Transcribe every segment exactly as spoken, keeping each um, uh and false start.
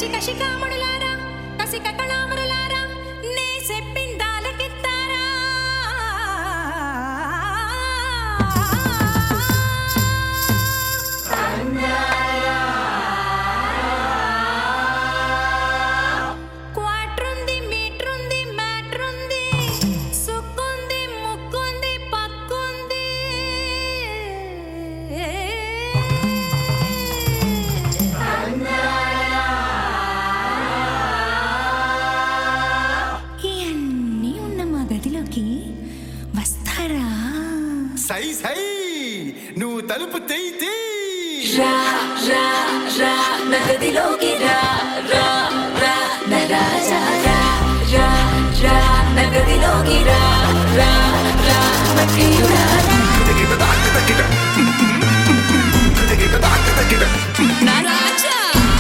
కసి కసి కాముడులారా కసిక కళామరులారా నే చెప్పిందాలకిత్తారా క్వాట్రుంది మీట్రుంది మ్యాట్రుంది సుక్కుంది ముక్కుంది పక్కుంది ఇవన్నీ ఉన్న మా గదిలోకి వస్తారా? సై సై నువ్వు తలుపు తెయితే రా రా రా నా గదిలోకి రా రా రా నా రాజా రా రా రా నా గదిలోకి రా రా రా నా ప్రియుడా నా రాజా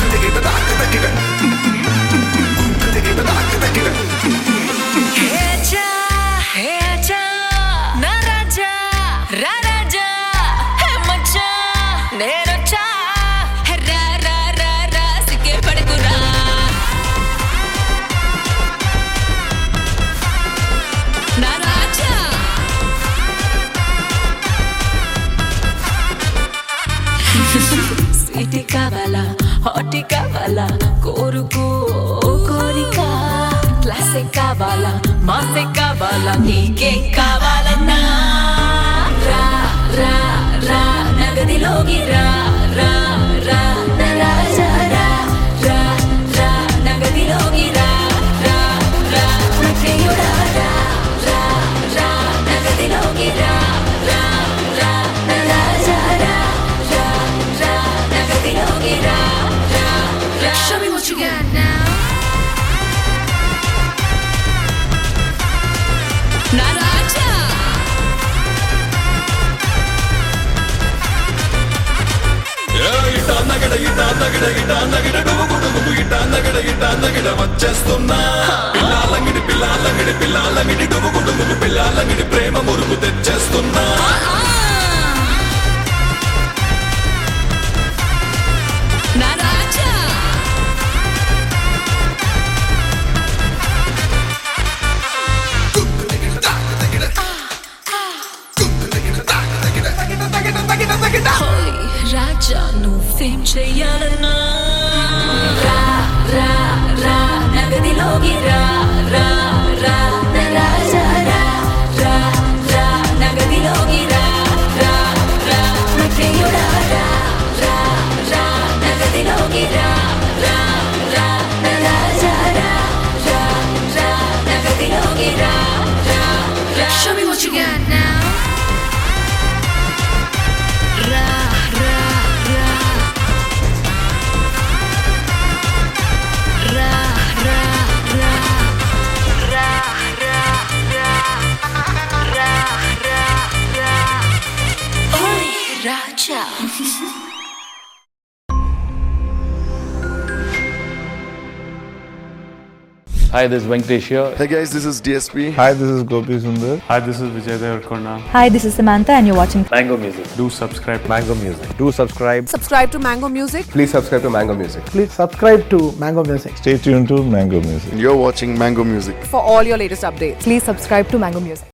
హే ఆజా హే ఆజా నా రాజా రా రాజా హే మచ్చా నేరొచ్చా రా రా రా రా సిక్కే పడుకురా నా రాజా స్వీటీ కావాలా హాటీ కావాలా కోరుకో కోరిక క్లాసే కావాలా మాసే కావాలా నీకేం కావాలన్నా రా రా రా నా గదిలోకి రా రా రా నా రాజా రా రా రా నా గదిలోకి రా రా రా నా ప్రియుడా రా రా రా నా గదిలోకి రా రా రా నా రాజా రా రా రా నా గదిలోకి రా రా రా. Show me what you got now. నా రాజా వచ్చేస్తున్నా పిల్లాలంగిడి పిల్లాలంగిడి పిల్లాలంగిడి డుగుగు డుగుగు పిల్లాలంగిడి ప్రేమ మురుగు తెచ్చేస్తున్నా నా రాజా హోయ్ రాజా నువ్వేం చెయ్యాలన్నా రా రా రా నా గదిలోకి రా రా రా నా రాజా రా రా రా నా గదిలోకి రా రా రా నా ప్రియుడా రా రా రా నా గదిలోకి రా రా రా నా రాజా రా రా రా నా గదిలోకి రా రా రా. Show me what you got now. రా రా రా రా రా రా రా రా రా రా రా. ఓయ్ రాజా Hi, this is Venkatesh here. Hey guys, this is D S P. Hi, this is Gopi Sundar. Hi, this is Vijay Devarkonda. Hi, this is Samantha and you're watching Mango Music. Do subscribe. Mango Music. Do subscribe. Subscribe to Mango Music. Please subscribe to Mango Music. Please subscribe to Mango Music. Stay tuned to Mango Music. You're watching Mango Music. For all your latest updates. Please subscribe to Mango Music.